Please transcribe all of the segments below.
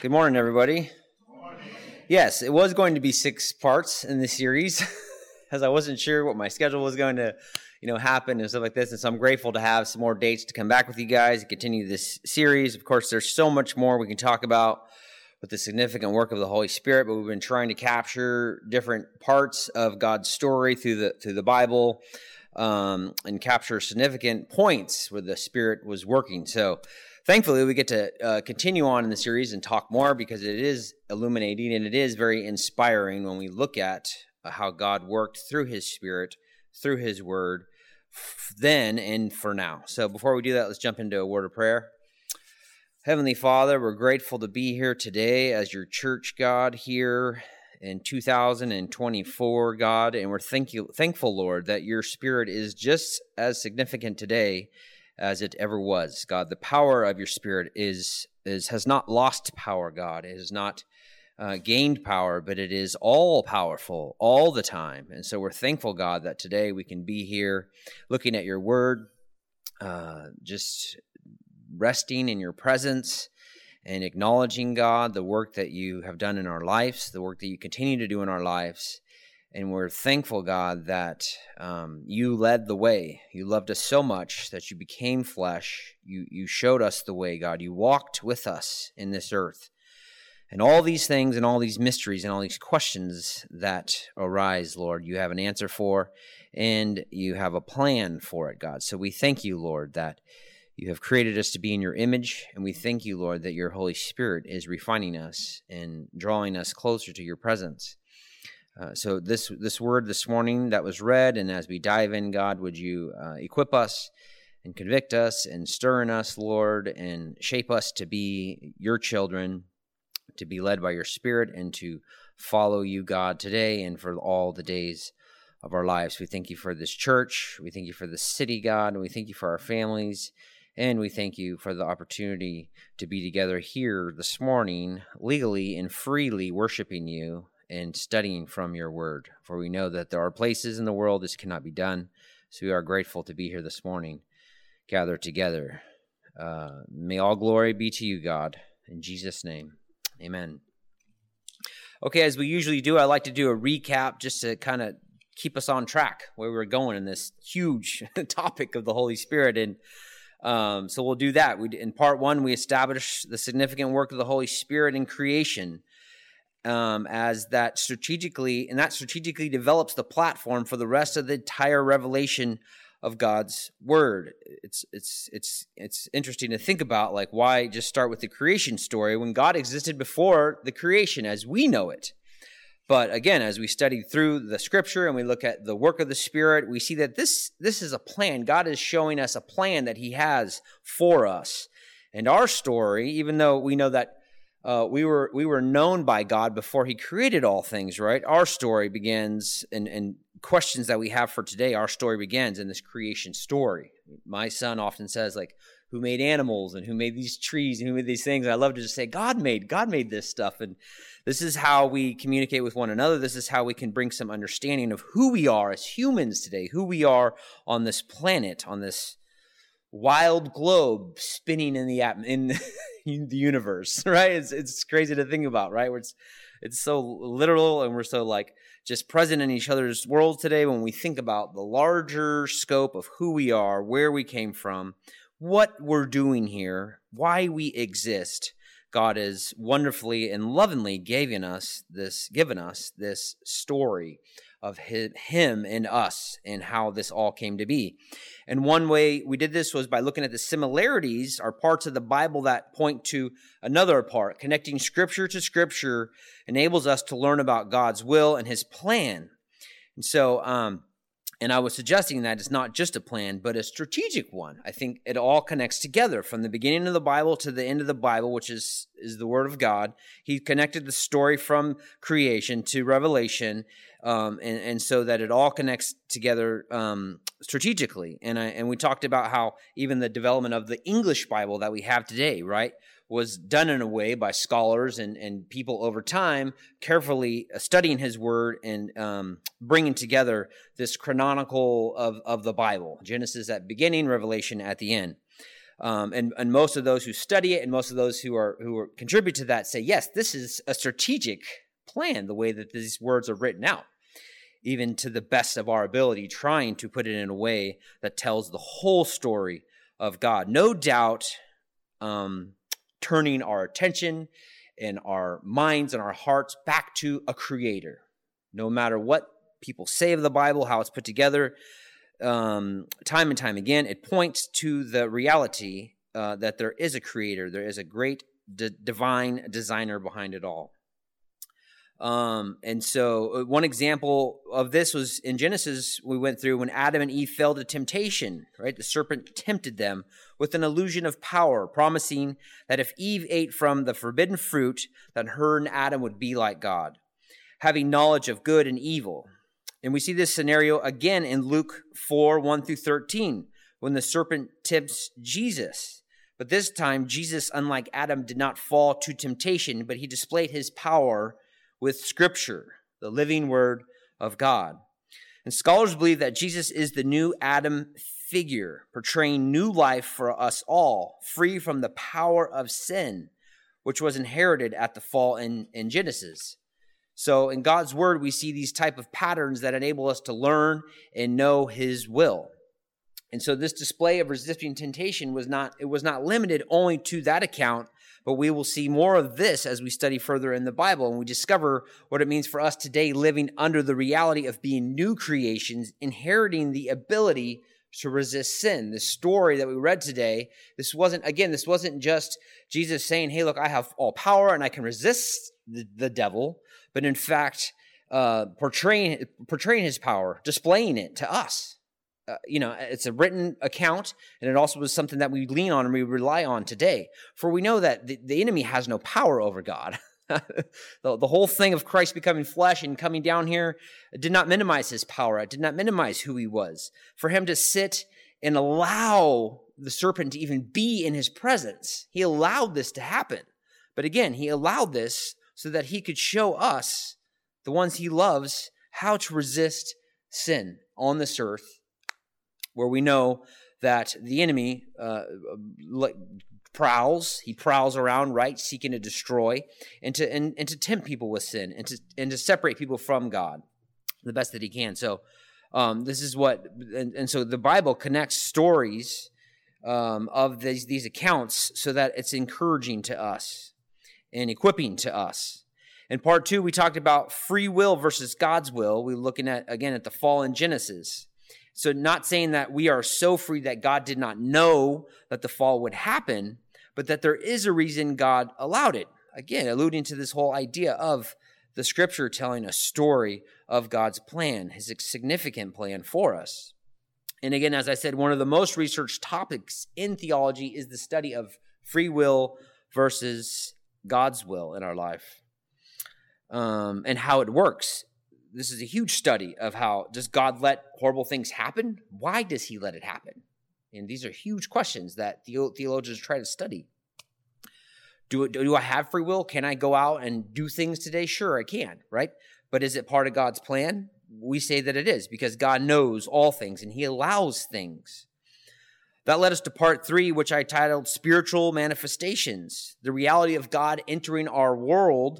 Good morning, everybody. Yes, it was going to be 6 parts in this series, as I wasn't sure what my schedule was going to, happen and stuff like this. And so I'm grateful to have some more dates to come back with you guys and continue this series. Of course, there's so much more we can talk about with the significant work of the Holy Spirit, but we've been trying to capture different parts of God's story through the Bible, and capture significant points where the Spirit was working. So thankfully, we get to continue on in the series and talk more because it is illuminating and it is very inspiring when we look at how God worked through His Spirit, through His Word, then and for now. So before we do that, let's jump into a word of prayer. Heavenly Father, we're grateful to be here today as your church, God, here in 2024, God, and we're thankful, Lord, that your Spirit is just as significant today as it ever was, God. The power of your Spirit has not lost power, God. It has not gained power, but it is all powerful all the time. And so we're thankful, God, that today we can be here looking at your word, just resting in your presence and acknowledging, God, the work that you have done in our lives, the work that you continue to do in our lives. And we're thankful, God, that you led the way. You loved us so much that you became flesh. You showed us the way, God. You walked with us in this earth. And all these things and all these mysteries and all these questions that arise, Lord, you have an answer for, and you have a plan for it, God. So we thank you, Lord, that you have created us to be in your image, and we thank you, Lord, that your Holy Spirit is refining us and drawing us closer to your presence. So this word this morning that was read, and as we dive in, God, would you equip us and convict us and stir in us, Lord, and shape us to be your children, to be led by your Spirit, and to follow you, God, today and for all the days of our lives. We thank you for this church. We thank you for the city, God, and we thank you for our families. And we thank you for the opportunity to be together here this morning, legally and freely worshiping you and studying from your word. For we know that there are places in the world this cannot be done. So we are grateful to be here this morning, gathered together. May all glory be to you, God. In Jesus' name, amen. Okay, as we usually do, I like to do a recap just to kind of keep us on track where we're going in this huge topic of the Holy Spirit. And so we'll do that. In part 1, we established the significant work of the Holy Spirit in creation, as that strategically develops the platform for the rest of the entire revelation of God's word. It's interesting to think about, like, why just start with the creation story when God existed before the creation as we know it. But again, as we study through the scripture and we look at the work of the Spirit, we see that this is a plan. God is showing us a plan that He has for us. And our story, even though we know that we were known by God before He created all things, right? Our story begins, and questions that we have for today, our story begins in this creation story. My son often says, like, who made animals and who made these trees and who made these things? And I love to just say, God made this stuff. And this is how we communicate with one another. This is how we can bring some understanding of who we are as humans today, who we are on this planet, on this wild globe spinning in the universe, right? It's crazy to think about, right? It's so literal, and we're so like just present in each other's world today when we think about the larger scope of who we are, where we came from, what we're doing here, why we exist. God is wonderfully and lovingly given us this story of Him and us and how this all came to be. And one way we did this was by looking at the similarities, or parts of the Bible that point to another part. Connecting Scripture to Scripture enables us to learn about God's will and His plan. And so, and I was suggesting that it's not just a plan, but a strategic one. I think it all connects together from the beginning of the Bible to the end of the Bible, which is the Word of God. He connected the story from creation to Revelation, and so that it all connects together strategically. And we talked about how even the development of the English Bible that we have today, right, was done in a way by scholars and people over time, carefully studying His Word and bringing together this chronicle of the Bible. Genesis at the beginning, Revelation at the end. And most of those who study it and most of those who contribute to that say, yes, this is a strategic plan, the way that these words are written out, even to the best of our ability, trying to put it in a way that tells the whole story of God. No doubt, turning our attention and our minds and our hearts back to a creator. No matter what people say of the Bible, how it's put together, time and time again, it points to the reality that there is a creator. There is a great divine designer behind it all. And so one example of this was in Genesis, we went through when Adam and Eve fell to temptation, right? The serpent tempted them with an illusion of power, promising that if Eve ate from the forbidden fruit, that her and Adam would be like God, having knowledge of good and evil. And we see this scenario again in Luke 4, 1 through 13, when the serpent tempts Jesus. But this time, Jesus, unlike Adam, did not fall to temptation, but he displayed his power with Scripture, the living Word of God. And scholars believe that Jesus is the new Adam figure, portraying new life for us all, free from the power of sin, which was inherited at the fall in Genesis. So in God's Word, we see these type of patterns that enable us to learn and know His will. And so this display of resisting temptation was not limited only to that account, but we will see more of this as we study further in the Bible and we discover what it means for us today living under the reality of being new creations, inheriting the ability to resist sin. The story that we read today, this wasn't just Jesus saying, hey, look, I have all power and I can resist the devil, but in fact, portraying his power, displaying it to us. It's a written account, and it also was something that we lean on and we rely on today. For we know that the enemy has no power over God. The whole thing of Christ becoming flesh and coming down here did not minimize his power. It did not minimize who he was. For him to sit and allow the serpent to even be in his presence, he allowed this to happen. But again, he allowed this so that he could show us, the ones he loves, how to resist sin on this earth, where we know that the enemy prowls around, right, seeking to destroy and to tempt people with sin and to separate people from God the best that he can. So this is what, and so the Bible connects stories of these accounts so that it's encouraging to us and equipping to us. In part 2, we talked about free will versus God's will. We're looking at the fall in Genesis. So not saying that we are so free that God did not know that the fall would happen, but that there is a reason God allowed it. Again, alluding to this whole idea of the Scripture telling a story of God's plan, his significant plan for us. And again, as I said, one of the most researched topics in theology is the study of free will versus God's will in our life, and how it works. This is a huge study of how, does God let horrible things happen? Why does he let it happen? And these are huge questions that theologians try to study. Do I have free will? Can I go out and do things today? Sure, I can, right? But is it part of God's plan? We say that it is, because God knows all things and he allows things. That led us to part 3, which I titled Spiritual Manifestations. The reality of God entering our world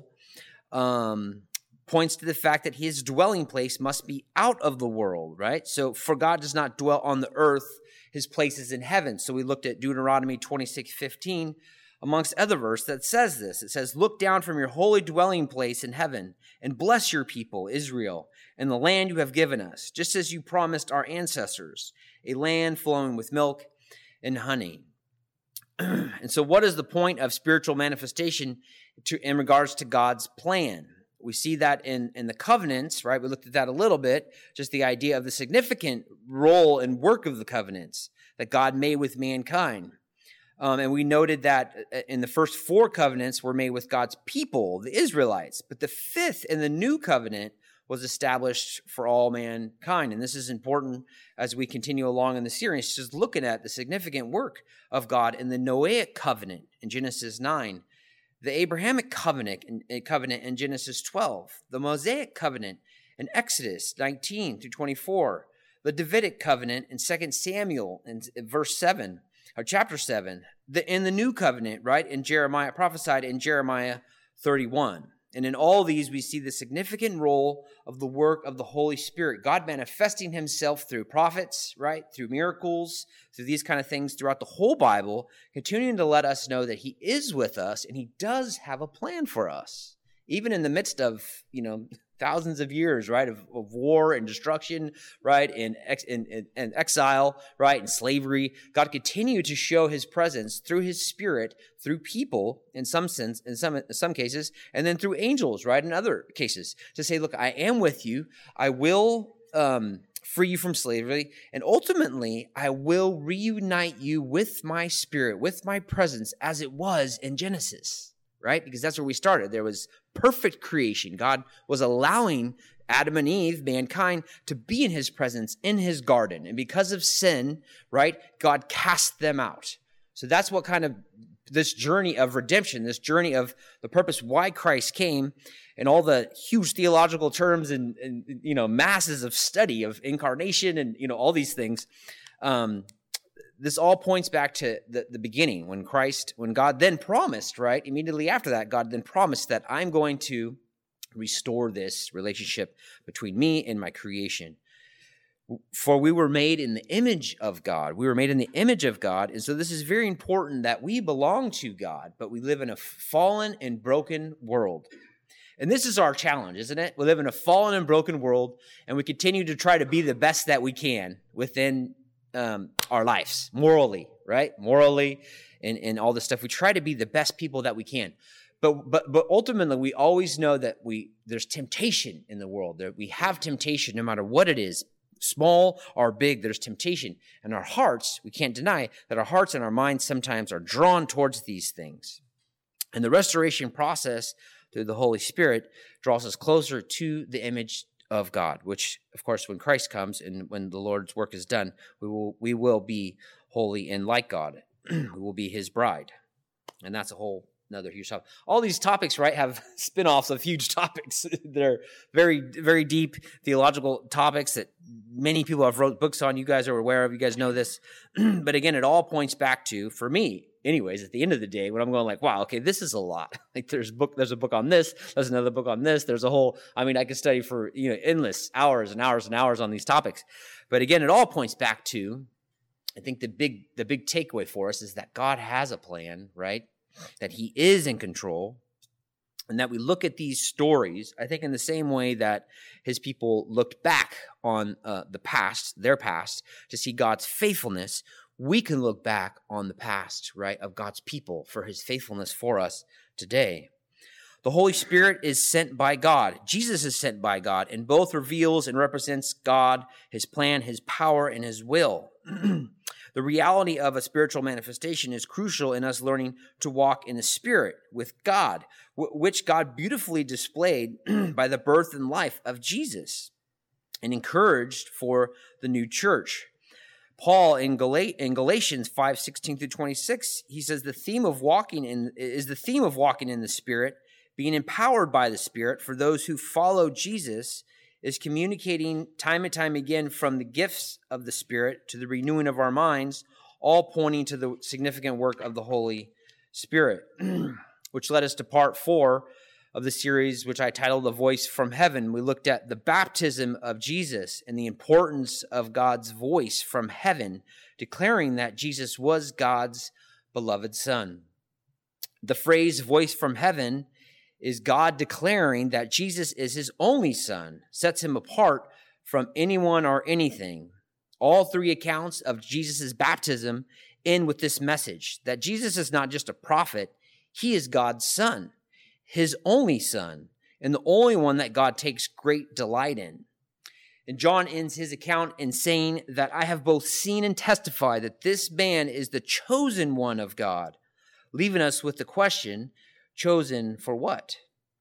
points to the fact that his dwelling place must be out of the world, right? So for God does not dwell on the earth, his place is in heaven. So we looked at Deuteronomy 26:15, amongst other verses, that says this. It says, look down from your holy dwelling place in heaven and bless your people, Israel, and the land you have given us, just as you promised our ancestors, a land flowing with milk and honey. And so what is the point of spiritual manifestation in regards to God's plan? We see that in the covenants, right? We looked at that a little bit, just the idea of the significant role and work of the covenants that God made with mankind. And we noted that in the first 4 covenants were made with God's people, the Israelites. But the 5th in the new covenant was established for all mankind. And this is important as we continue along in the series, just looking at the significant work of God in the Noahic covenant in Genesis 9, the Abrahamic covenant in Genesis 12, the Mosaic covenant in Exodus 19 through 24, the Davidic covenant in 2 Samuel in verse 7, chapter 7, in the new covenant, right, in Jeremiah, prophesied in Jeremiah 31. And in all these, we see the significant role of the work of the Holy Spirit, God manifesting himself through prophets, right, through miracles, through these kind of things throughout the whole Bible, continuing to let us know that he is with us and he does have a plan for us, even in the midst of, thousands of years, right, of war and destruction, right, and exile, right, and slavery. God continued to show his presence through his Spirit, through people, in some sense, in some cases, and then through angels, right, in other cases, to say, look, I am with you. I will free you from slavery, and ultimately, I will reunite you with my Spirit, with my presence, as it was in Genesis. Right? Because that's where we started. There was perfect creation. God was allowing Adam and Eve, mankind, to be in his presence in his garden. And because of sin, right, God cast them out. So that's what kind of this journey of redemption, this journey of the purpose why Christ came, and all the huge theological terms and masses of study of incarnation and, all these things. This all points back to the beginning when God then promised, right? Immediately after that, God then promised that I'm going to restore this relationship between me and my creation. For we were made in the image of God. We were made in the image of God. And so this is very important that we belong to God, but we live in a fallen and broken world. And this is our challenge, isn't it? We live in a fallen and broken world, and we continue to try to be the best that we can within our lives, morally, right? Morally, and all this stuff. We try to be the best people that we can. But ultimately, we always know that there's temptation in the world. We have temptation no matter what it is, small or big, there's temptation. And our hearts, we can't deny that our hearts and our minds sometimes are drawn towards these things. And the restoration process through the Holy Spirit draws us closer to the image of God, which, of course, when Christ comes and when the Lord's work is done, we will be holy and like God. We will be his bride. And that's a whole another huge topic. All these topics, right, have spin-offs of huge topics. They're very, very deep theological topics that many people have wrote books on. You guys are aware of. You guys know this. But again, it all points back to, for me, anyways, at the end of the day, when I'm going like, wow, okay, this is a lot. Like there's a book on this, there's another book on this, there's a whole, I could study for, endless hours and hours and hours on these topics. But again, it all points back to, I think the big takeaway for us is that God has a plan, right? That he is in control, and that we look at these stories, I think in the same way that his people looked back on their past, to see God's faithfulness. We can look back on the past, right, of God's people for his faithfulness for us today. The Holy Spirit is sent by God. Jesus is sent by God, and both reveals and represents God, his plan, his power, and his will. The reality of a spiritual manifestation is crucial in us learning to walk in the Spirit with God, which God beautifully displayed by the birth and life of Jesus and encouraged for the new church. Paul in Galatians 5:16-26, he says the theme of walking in the Spirit, being empowered by the Spirit for those who follow Jesus, is communicating time and time again from the gifts of the Spirit to the renewing of our minds, all pointing to the significant work of the Holy Spirit, which led us to part 4 of the series, which I titled A Voice from Heaven. We looked at the baptism of Jesus and the importance of God's voice from heaven, declaring that Jesus was God's beloved Son. The phrase voice from heaven is God declaring that Jesus is his only Son, sets him apart from anyone or anything. All 3 accounts of Jesus' baptism end with this message, that Jesus is not just a prophet, he is God's Son, his only Son, and the only one that God takes great delight in. And John ends his account in saying that I have both seen and testified that this man is the chosen one of God, leaving us with the question, chosen for what?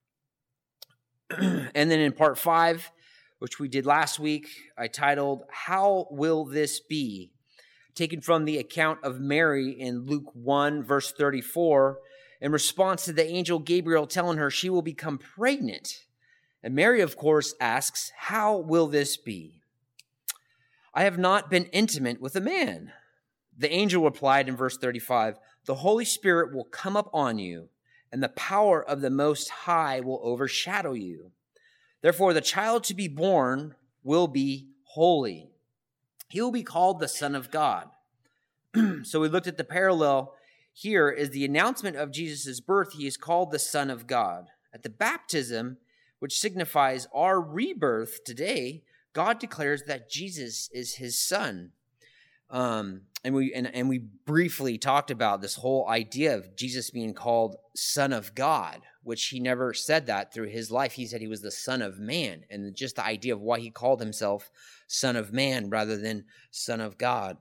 And then in part 5, which we did last week, I titled, How Will This Be? Taken from the account of Mary in Luke 1, verse 34, in response to the angel Gabriel telling her she will become pregnant. And Mary, of course, asks, how will this be? I have not been intimate with a man. The angel replied in verse 35, "The Holy Spirit will come up on you, and the power of the Most High will overshadow you. Therefore, the child to be born will be holy. He will be called the Son of God." So we looked at the parallel here is the announcement of Jesus' birth. He is called the Son of God. At the baptism, which signifies our rebirth today, God declares that Jesus is his son. And we briefly talked about this whole idea of Jesus being called Son of God, which he never said that through his life. He said he was the Son of Man, and just the idea of why he called himself Son of Man rather than Son of God.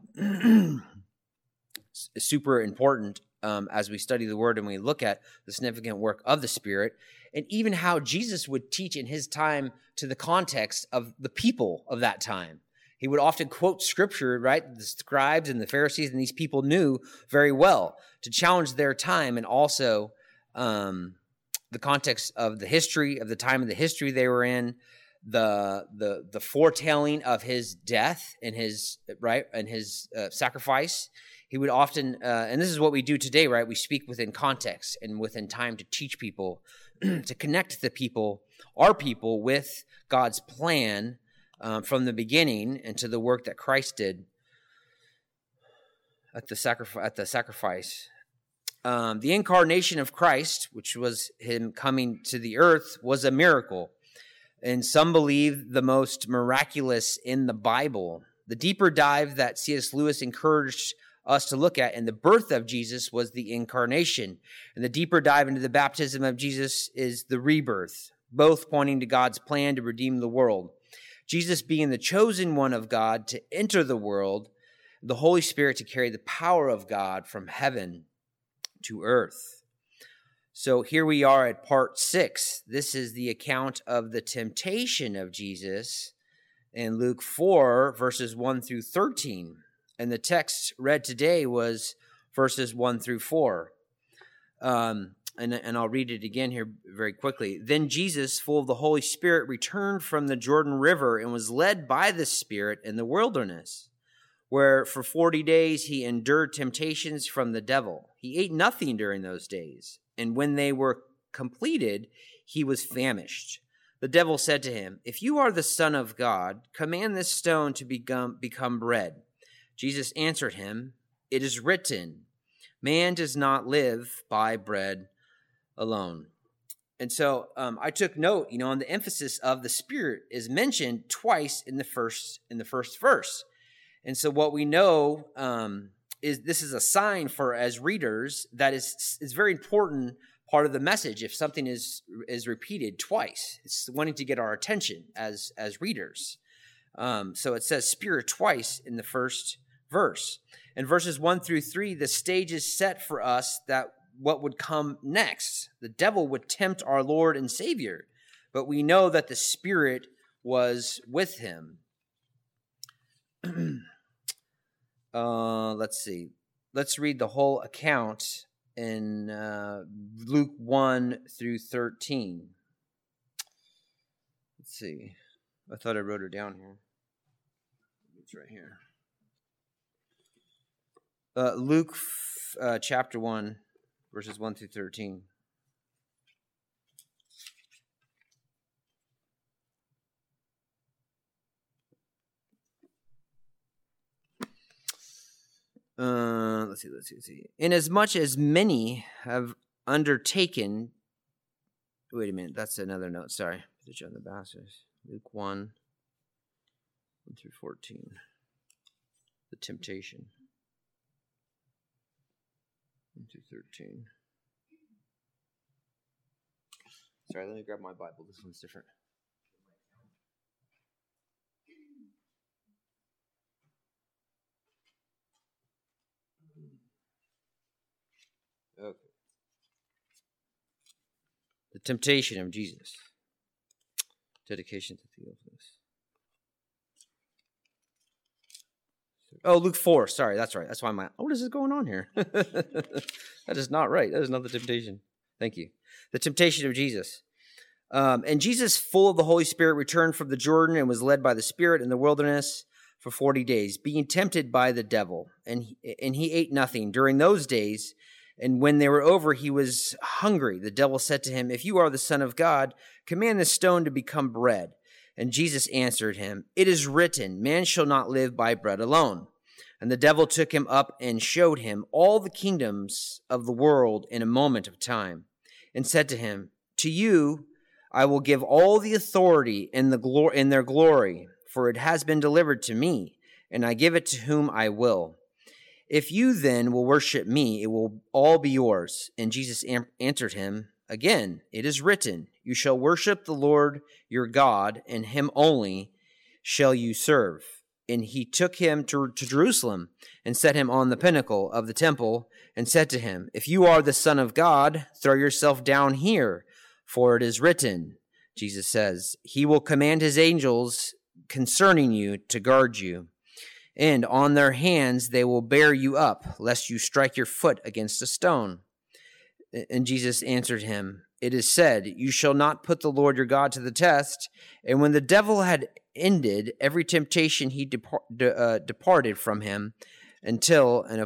Super important as we study the Word and we look at the significant work of the Spirit, and even how Jesus would teach in his time to the context of the people of that time. He would often quote Scripture, right? The scribes and the Pharisees and these people knew very well to challenge their time, and also the context of the history of the time of the history they were in, the foretelling of his death and his sacrifice. He would often, and this is what we do today, right? We speak within context and within time to teach people, to connect the people, our people, with God's plan from the beginning and to the work that Christ did at the sacrifice. The incarnation of Christ, which was him coming to the earth, was a miracle, and some believe the most miraculous in the Bible. The deeper dive that C.S. Lewis encouraged us to look at in the birth of Jesus was the incarnation, and the deeper dive into the baptism of Jesus is the rebirth, both pointing to God's plan to redeem the world. Jesus being the chosen one of God to enter the world, the Holy Spirit to carry the power of God from heaven to earth. So here we are at part 6. This is the account of the temptation of Jesus in Luke 4, verses 1 through 13. And the text read today was verses 1 through 4. And I'll read it again here very quickly. "Then Jesus, full of the Holy Spirit, returned from the Jordan River and was led by the Spirit in the wilderness, where for 40 days he endured temptations from the devil. He ate nothing during those days, and when they were completed, he was famished. The devil said to him, 'If you are the Son of God, command this stone to become bread.' Jesus answered him, 'It is written, man does not live by bread alone.'" And so I took note, on the emphasis of the Spirit is mentioned twice in the first verse. And so what we know is this is a sign for as readers that is very important part of the message. If something is repeated twice, it's wanting to get our attention as readers. So it says Spirit twice in the first verse. In verses 1 through 3, the stage is set for us that what would come next. The devil would tempt our Lord and Savior, but we know that the Spirit was with him. Let's see. Let's read the whole account in Luke 1 through 13. Let's see. I thought I wrote her down here. It's right here. Luke chapter 1, verses 1 through 13. Let's see. "Inasmuch as many have undertaken..." Wait a minute, that's another note. Sorry. Put you on the bastards. Luke 1 through 14. The temptation. 1 through 13. Sorry, let me grab my Bible. This one's different. Okay. The temptation of Jesus. Dedication to Theophilus. Oh, Luke 4. Sorry, that's right. That's why what is going on here? That is not right. That is not the temptation. Thank you. The temptation of Jesus. And Jesus, full of the Holy Spirit, returned from the Jordan and was led by the Spirit in the wilderness for 40 days, being tempted by the devil, and he ate nothing during those days. And when they were over, he was hungry. The devil said to him, "If you are the Son of God, command this stone to become bread." And Jesus answered him, "It is written, man shall not live by bread alone." And the devil took him up and showed him all the kingdoms of the world in a moment of time, and said to him, "To you I will give all the authority and their glory, for it has been delivered to me, and I give it to whom I will. If you then will worship me, it will all be yours." And Jesus answered him, "Again, it is written, you shall worship the Lord your God, and him only shall you serve." And he took him to Jerusalem and set him on the pinnacle of the temple and said to him, "If you are the Son of God, throw yourself down here, for it is written," Jesus says, "He will command his angels concerning you to guard you, and on their hands they will bear you up, lest you strike your foot against a stone." And Jesus answered him, "It is said, you shall not put the Lord your God to the test." And when the devil had ended every temptation, he departed from him until an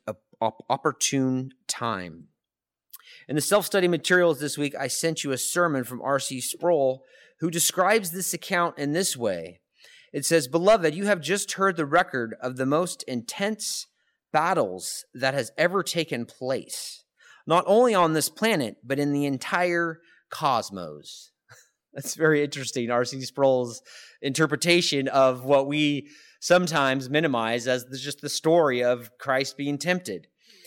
opportune time. In the self-study materials this week, I sent you a sermon from R.C. Sproul, who describes this account in this way. It says, "Beloved, you have just heard the record of the most intense battles that has ever taken place, not only on this planet, but in the entire cosmos." That's very interesting, R.C. Sproul's interpretation of what we sometimes minimize as just the story of Christ being tempted.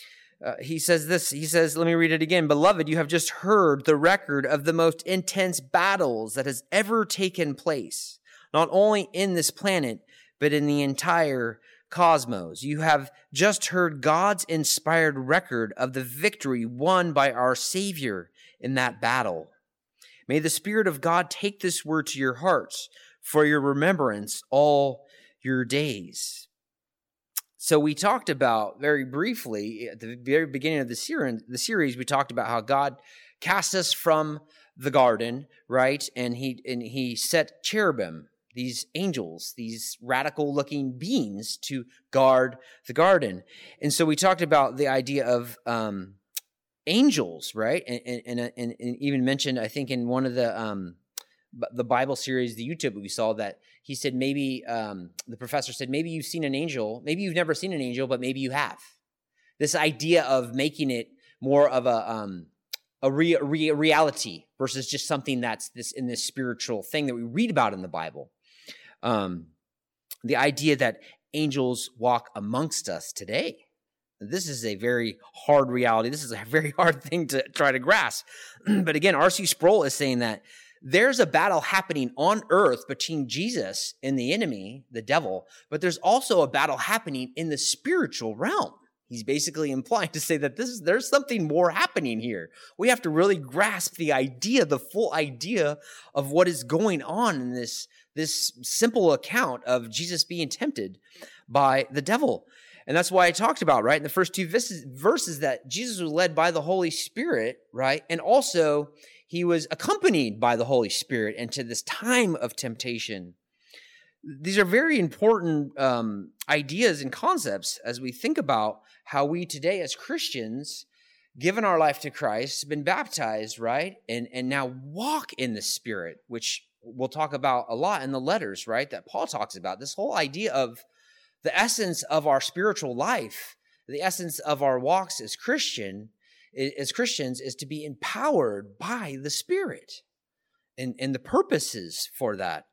He says this, he says, let me read it again. "Beloved, you have just heard the record of the most intense battles that has ever taken place, not only in this planet, but in the entire cosmos. You have just heard God's inspired record of the victory won by our Savior in that battle. May the Spirit of God take this word to your hearts for your remembrance all your days." So we talked about very briefly at the very beginning of the series, we talked about how God cast us from the garden, right? And he set cherubim, these angels, these radical-looking beings to guard the garden. And so we talked about the idea of angels, right? And even mentioned, I think, in one of the Bible series, the YouTube we saw, that he said maybe the professor said maybe you've seen an angel, maybe you've never seen an angel, but maybe you have. This idea of making it more of a reality versus just something that's this spiritual thing that we read about in the Bible. The idea that angels walk amongst us today. This is a very hard reality. This is a very hard thing to try to grasp. But again, R.C. Sproul is saying that there's a battle happening on earth between Jesus and the enemy, the devil, but there's also a battle happening in the spiritual realm. He's basically implying to say that there's something more happening here. We have to really grasp the idea, the full idea of what is going on in this simple account of Jesus being tempted by the devil. And that's why I talked about, right, in the first two verses that Jesus was led by the Holy Spirit, right? And also he was accompanied by the Holy Spirit into this time of temptation. These are very important ideas and concepts as we think about how we today as Christians, given our life to Christ, been baptized, right? And now walk in the Spirit, which we'll talk about a lot in the letters, right? That Paul talks about. This whole idea of the essence of our spiritual life, the essence of our walks as Christians is to be empowered by the Spirit and the purposes for that.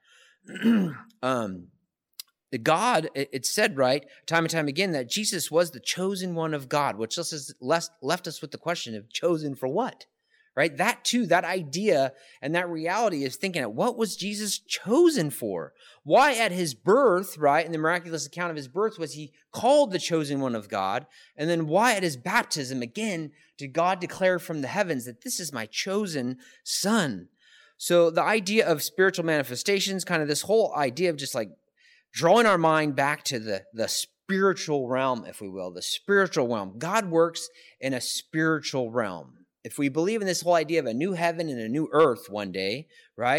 God, it's said, right, time and time again, that Jesus was the chosen one of God, which just has left us with the question of chosen for what, right? That too, that idea and that reality is thinking, what was Jesus chosen for? Why at his birth, right, in the miraculous account of his birth, was he called the chosen one of God? And then why at his baptism, again, did God declare from the heavens that this is my chosen son? So the idea of spiritual manifestations, kind of this whole idea of just like drawing our mind back to the spiritual realm, if we will, the spiritual realm. God works in a spiritual realm. If we believe in this whole idea of a new heaven and a new earth one day, right?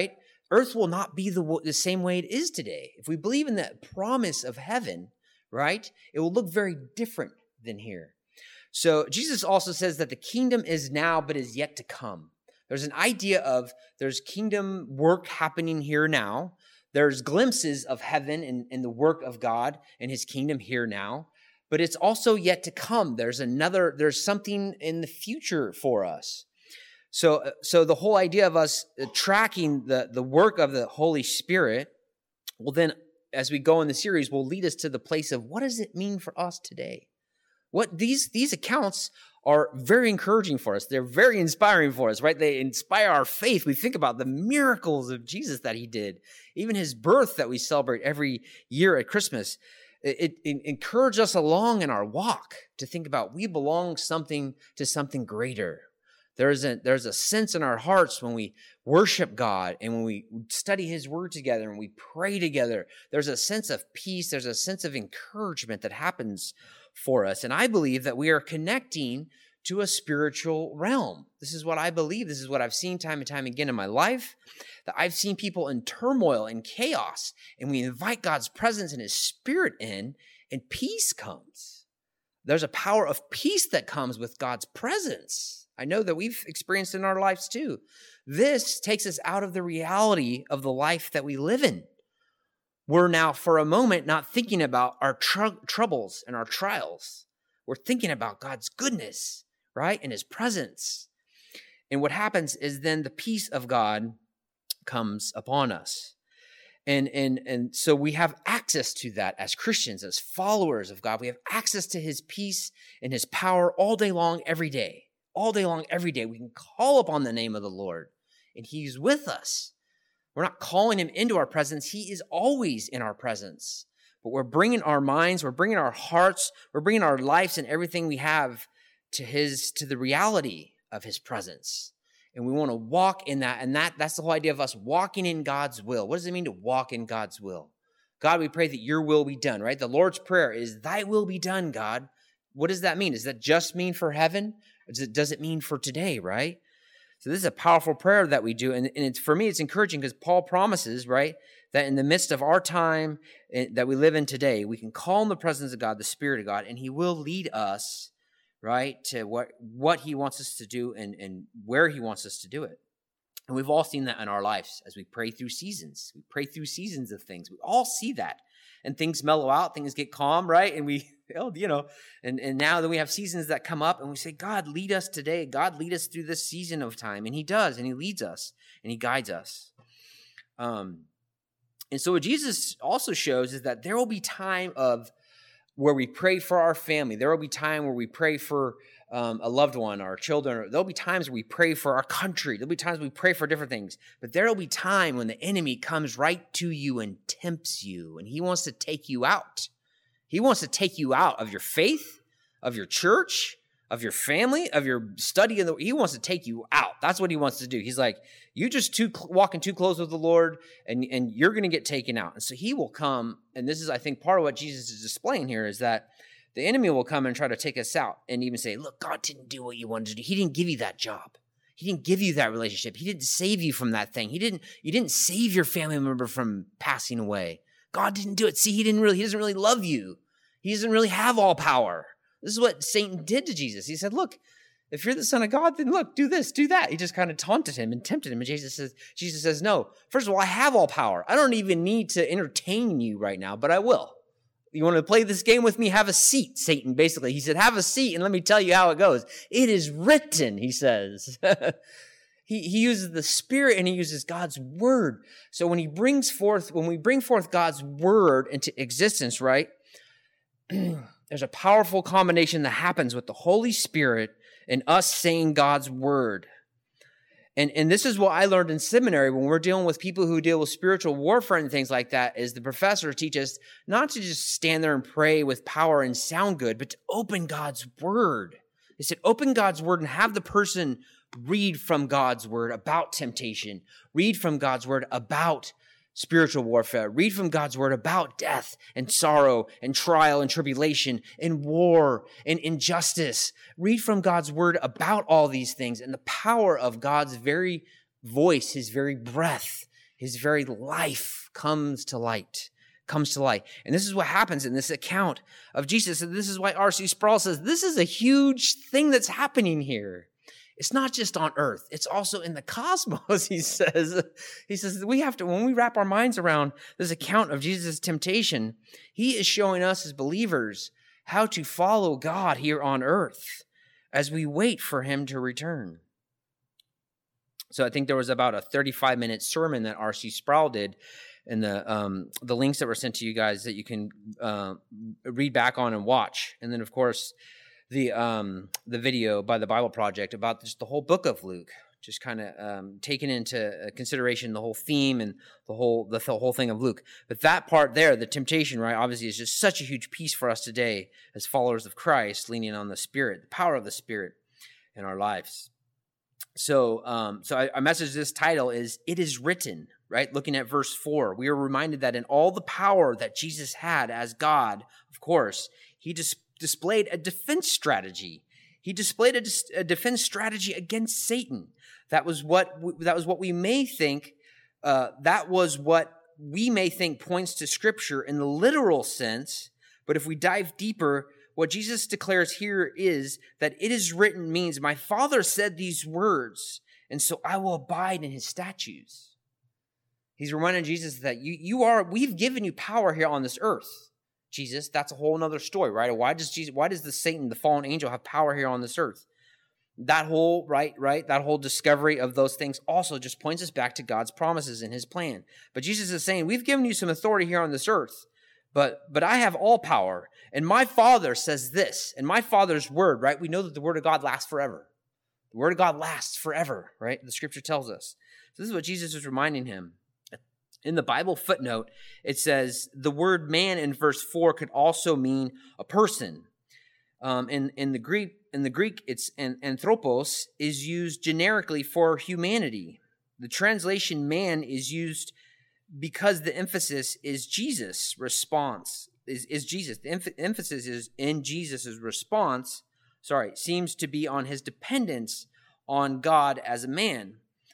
earth will not be the same way it is today. If we believe in that promise of heaven, right, it will look very different than here. So Jesus also says that the kingdom is now, but is yet to come. There's an idea of there's kingdom work happening here now. There's glimpses of heaven and the work of God and his kingdom here now, but it's also yet to come. There's something in the future for us. So the whole idea of us tracking the work of the Holy Spirit will then, as we go in the series, will lead us to the place of what does it mean for us today? What these accounts are very encouraging for us. They're very inspiring for us, right? They inspire our faith. We think about the miracles of Jesus that he did, even his birth that we celebrate every year at Christmas. It encourages us along in our walk to think about we belong to something greater. There's a sense in our hearts when we worship God and when we study his word together and we pray together. There's a sense of peace. There's a sense of encouragement that happens for us. And I believe that we are connecting to a spiritual realm. This is what I believe. This is what I've seen time and time again in my life, that I've seen people in turmoil and chaos, and we invite God's presence and his spirit in, and peace comes. There's a power of peace that comes with God's presence. I know that we've experienced in our lives too. This takes us out of the reality of the life that we live in. We're now, for a moment, not thinking about our troubles and our trials. We're thinking about God's goodness, right? And his presence. And what happens is then the peace of God comes upon us. And so we have access to that as Christians, as followers of God. We have access to his peace and his power all day long, every day. All day long, every day. We can call upon the name of the Lord, and he's with us. We're not calling him into our presence. He is always in our presence. But we're bringing our minds, we're bringing our hearts, we're bringing our lives and everything we have to the reality of his presence. And we want to walk in that. And that's the whole idea of us walking in God's will. What does it mean to walk in God's will? God, we pray that your will be done, right? The Lord's Prayer is, thy will be done, God. What does that mean? Does that just mean for heaven? Or does it mean for today, right? So this is a powerful prayer that we do. And it's, for me, it's encouraging because Paul promises, right, that in the midst of our time that we live in today, we can call in the presence of God, the Spirit of God, and he will lead us, right, to what he wants us to do and where he wants us to do it. And we've all seen that in our lives as we pray through seasons. We pray through seasons of things. We all see that. And things mellow out, things get calm, right? And we, and now that we have seasons that come up and we say, God, lead us today. God, lead us through this season of time. And he does, and he leads us, and he guides us. And so what Jesus also shows is that there will be time of where we pray for our family. There will be time where we pray for a loved one, our children. There'll be times where we pray for our country. There'll be times we pray for different things. But there'll be time when the enemy comes right to you and tempts you, and he wants to take you out. He wants to take you out of your faith, of your church, of your family, of your study. He wants to take you out. That's what he wants to do. He's like, you just walking too close with the Lord, and you're going to get taken out. And so he will come, and this is, I think, part of what Jesus is displaying here is that the enemy will come and try to take us out and even say, look, God didn't do what you wanted to do. He didn't give you that job. He didn't give you that relationship. He didn't save you from that thing. You didn't save your family member from passing away. God didn't do it. See, he doesn't really love you. He doesn't really have all power. This is what Satan did to Jesus. He said, look, if you're the Son of God, then look, do this, do that. He just kind of taunted him and tempted him. And Jesus says, no, first of all, I have all power. I don't even need to entertain you right now, but I will. You want to play this game with me? Have a seat, Satan, basically. He said, have a seat and let me tell you how it goes. It is written, he says. He uses the Spirit and he uses God's word. So when we bring forth God's word into existence, right, there's a powerful combination that happens with the Holy Spirit and us saying God's word. And this is what I learned in seminary when we're dealing with people who deal with spiritual warfare and things like that, is the professor teaches not to just stand there and pray with power and sound good, but to open God's word. They said, open God's word and have the person read from God's word about temptation, read from God's word about spiritual warfare, read from God's word about death and sorrow and trial and tribulation and war and injustice. Read from God's word about all these things and the power of God's very voice, his very breath, His very life comes to light. And this is what happens in this account of Jesus. And this is why R.C. Sproul says, this is a huge thing that's happening here. It's not just on earth. It's also in the cosmos, he says. He says we have to, when we wrap our minds around this account of Jesus' temptation, he is showing us as believers how to follow God here on earth as we wait for him to return. So I think there was about a 35-minute sermon that R.C. Sproul did, and the links that were sent to you guys that you can read back on and watch. And then, of course, the video by the Bible Project about just the whole book of Luke, just kind of taking into consideration the whole theme and the whole thing of Luke. But that part there, the temptation, right, obviously is just such a huge piece for us today as followers of Christ, leaning on the Spirit, the power of the Spirit in our lives. So I message this title is, It is Written, right? Looking at verse 4, we are reminded that in all the power that Jesus had as God, of course, he displayed a defense strategy. He displayed a defense strategy against Satan. That was what we may think. That was what we may think points to Scripture in the literal sense. But if we dive deeper, what Jesus declares here is that it is written means my Father said these words, and so I will abide in his statutes. He's reminding Jesus that we've given you power here on this earth. Jesus, that's a whole nother story, right? Why does the Satan, the fallen angel, have power here on this earth? That whole, that whole discovery of those things also just points us back to God's promises and his plan. But Jesus is saying, we've given you some authority here on this earth, but I have all power. And my Father says this, and my Father's word, right? We know that the word of God lasts forever. The word of God lasts forever, right? The Scripture tells us. So this is what Jesus is reminding him. In the Bible footnote, it says the word man in verse 4 could also mean a person. In the Greek, it's anthropos is used generically for humanity. The translation man is used because the emphasis is Jesus' response. Is Jesus. The emphasis is in Jesus' response, seems to be on his dependence on God as a man.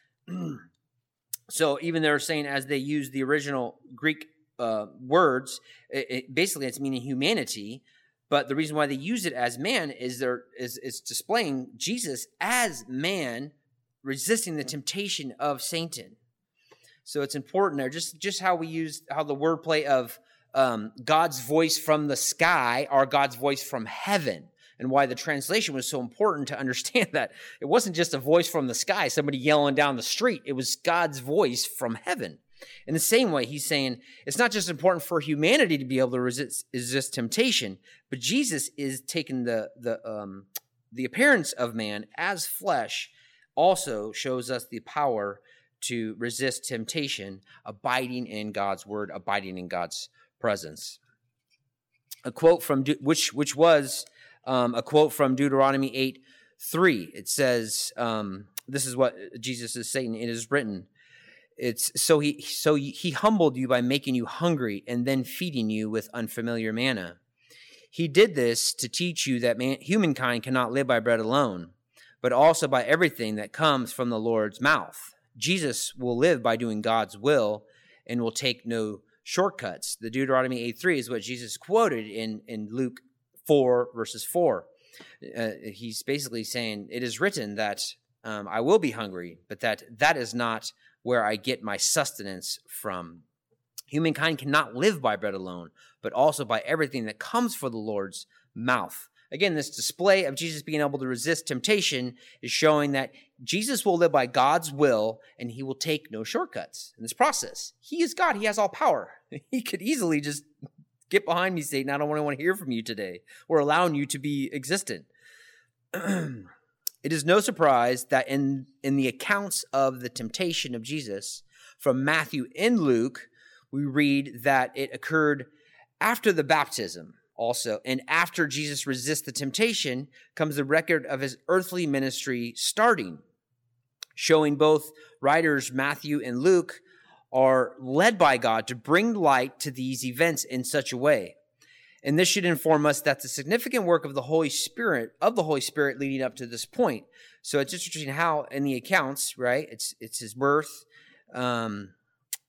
So even they're saying as they use the original Greek words, basically it's meaning humanity. But the reason why they use it as man is it's displaying Jesus as man resisting the temptation of Satan. So it's important there. Just how we use how the wordplay of God's voice from the sky or God's voice from heaven. And why the translation was so important to understand that it wasn't just a voice from the sky, somebody yelling down the street. It was God's voice from heaven. In the same way, he's saying it's not just important for humanity to be able to resist temptation, but Jesus is taking the appearance of man as flesh, also shows us the power to resist temptation, abiding in God's word, abiding in God's presence. A quote from which was a quote from Deuteronomy 8:3. It says, this is what Jesus is saying. It is written. It's so he humbled you by making you hungry and then feeding you with unfamiliar manna. He did this to teach you that humankind cannot live by bread alone, but also by everything that comes from the Lord's mouth. Jesus will live by doing God's will and will take no shortcuts. The Deuteronomy 8:3 is what Jesus quoted in Luke 4 verses 4. He's basically saying, it is written that I will be hungry, but that is not where I get my sustenance from. Humankind cannot live by bread alone, but also by everything that comes from the Lord's mouth. Again, this display of Jesus being able to resist temptation is showing that Jesus will live by God's will and he will take no shortcuts in this process. He is God. He has all power. He could easily just get behind me, Satan. I don't want to hear from you today. We're allowing you to be existent. It is no surprise that in the accounts of the temptation of Jesus from Matthew and Luke, we read that it occurred after the baptism also. And after Jesus resists the temptation comes the record of his earthly ministry starting, showing both writers Matthew and Luke are led by God to bring light to these events in such a way. And this should inform us that the significant work of the Holy Spirit leading up to this point. So it's interesting how in the accounts, right, it's his birth,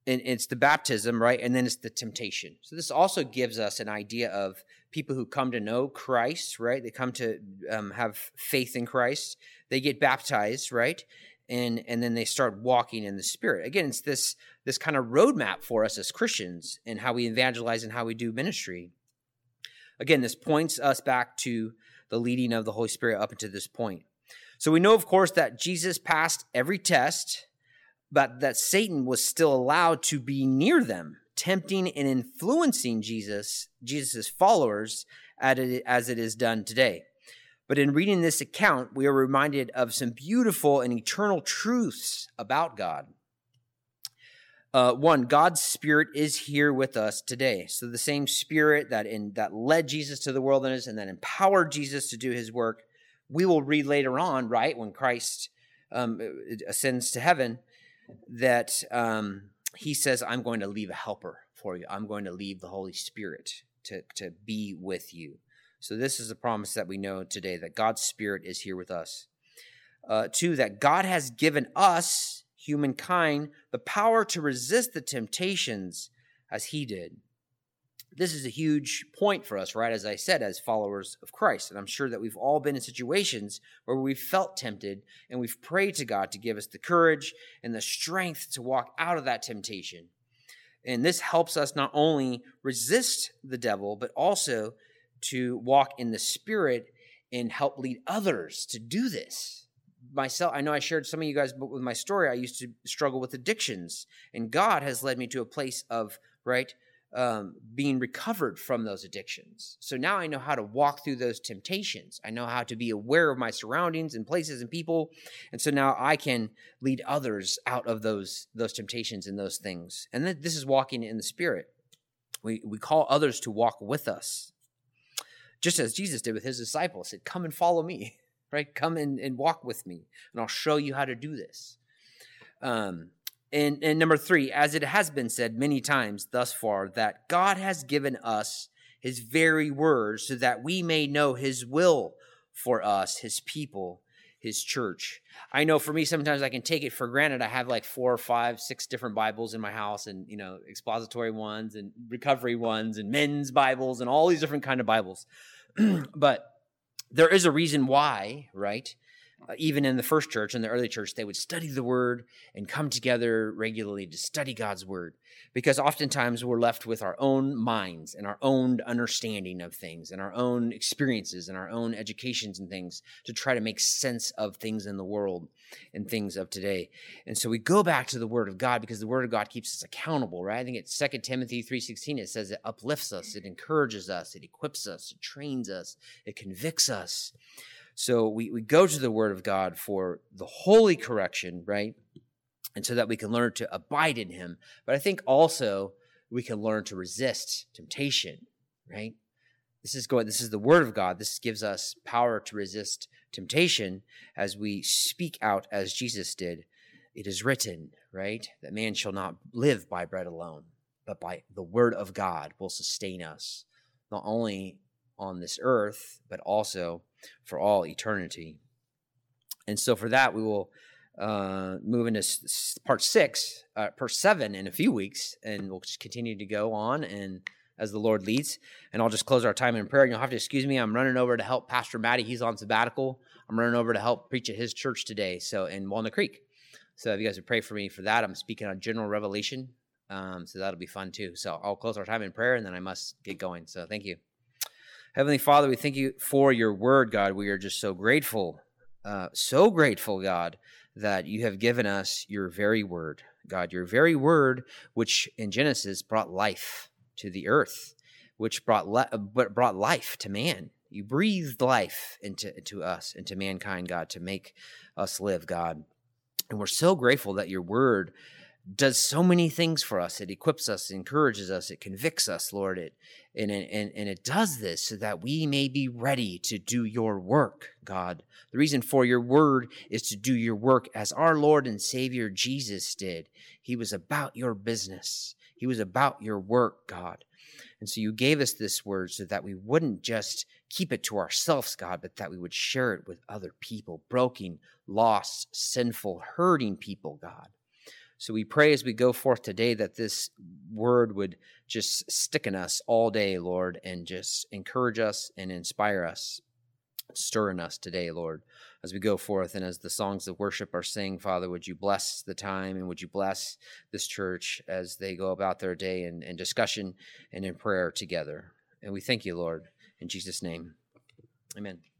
and it's the baptism, right? And then it's the temptation. So this also gives us an idea of people who come to know Christ, right? They come to have faith in Christ. They get baptized, right? And then they start walking in the Spirit. Again, it's this kind of roadmap for us as Christians and how we evangelize and how we do ministry. Again, this points us back to the leading of the Holy Spirit up until this point. So we know, of course, that Jesus passed every test, but that Satan was still allowed to be near them, tempting and influencing Jesus' followers as it is done today. But in reading this account, we are reminded of some beautiful and eternal truths about God. One, God's Spirit is here with us today. So the same Spirit that led Jesus to the wilderness and that empowered Jesus to do his work, we will read later on, right, when Christ ascends to heaven, that he says, I'm going to leave a helper for you. I'm going to leave the Holy Spirit to be with you. So this is a promise that we know today, that God's Spirit is here with us. Two, that God has given us, humankind, the power to resist the temptations as he did. This is a huge point for us, right? As I said, as followers of Christ. And I'm sure that we've all been in situations where we've felt tempted and we've prayed to God to give us the courage and the strength to walk out of that temptation. And this helps us not only resist the devil, but also to walk in the Spirit and help lead others to do this. Myself, I know I shared some of you guys with my story. I used to struggle with addictions, and God has led me to a place of, being recovered from those addictions. So now I know how to walk through those temptations. I know how to be aware of my surroundings and places and people. And so now I can lead others out of those temptations and those things. And then this is walking in the Spirit. We call others to walk with us. Just as Jesus did with his disciples, said, come and follow me, right? Come and walk with me, and I'll show you how to do this. And number three, as it has been said many times thus far, that God has given us his very word so that we may know his will for us, his people, his church. I know for me, sometimes I can take it for granted. I have like 4 or 5, 6 different Bibles in my house, and, expository ones and recovery ones and men's Bibles and all these different kind of Bibles. But there is a reason why, right? Even in the first church, in the early church, they would study the word and come together regularly to study God's word, because oftentimes we're left with our own minds and our own understanding of things and our own experiences and our own educations and things to try to make sense of things in the world and things of today. And so we go back to the word of God because the word of God keeps us accountable, right? I think it's 2 Timothy 3:16. It says it uplifts us, it encourages us, it equips us, it trains us, it convicts us. So we go to the word of God for the holy correction, right? And so that we can learn to abide in him. But I think also we can learn to resist temptation, right? This is the word of God. This gives us power to resist temptation as we speak out as Jesus did. It is written, right? That man shall not live by bread alone, but by the word of God will sustain us, not only on this earth, but also for all eternity. And so for that, we will move into part 7 in a few weeks, and we'll just continue to go on and as the Lord leads. And I'll just close our time in prayer. And you'll have to excuse me. I'm running over to help Pastor Matty. He's on sabbatical. I'm running over to help preach at his church today, so in Walnut Creek. So if you guys would pray for me for that, I'm speaking on general revelation. So that'll be fun too. So I'll close our time in prayer, and then I must get going. So thank you. Heavenly Father, we thank you for your word, God. We are just so grateful, God, that you have given us your very word, God, your very word, which in Genesis brought life to the earth, which brought life to man. You breathed life into us, into mankind, God, to make us live, God. And we're so grateful that your word does so many things for us. It equips us, it encourages us, it convicts us, Lord. And it does this so that we may be ready to do your work, God. The reason for your word is to do your work as our Lord and Savior Jesus did. He was about your business. He was about your work, God. And so you gave us this word so that we wouldn't just keep it to ourselves, God, but that we would share it with other people, broken, lost, sinful, hurting people, God. So we pray as we go forth today that this word would just stick in us all day, Lord, and just encourage us and inspire us, stir in us today, Lord, as we go forth. And as the songs of worship are sing, Father, would you bless the time, and would you bless this church as they go about their day in discussion and in prayer together. And we thank you, Lord, in Jesus' name. Amen.